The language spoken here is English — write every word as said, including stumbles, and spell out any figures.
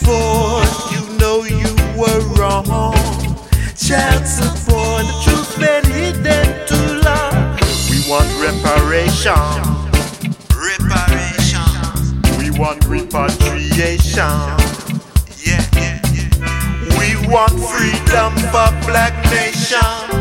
support, you know you were wrong. Child support, the truth's been hidden too long. We want reparation. Reparation. We want repatriation. Yeah, yeah, yeah. We want freedom for black nation.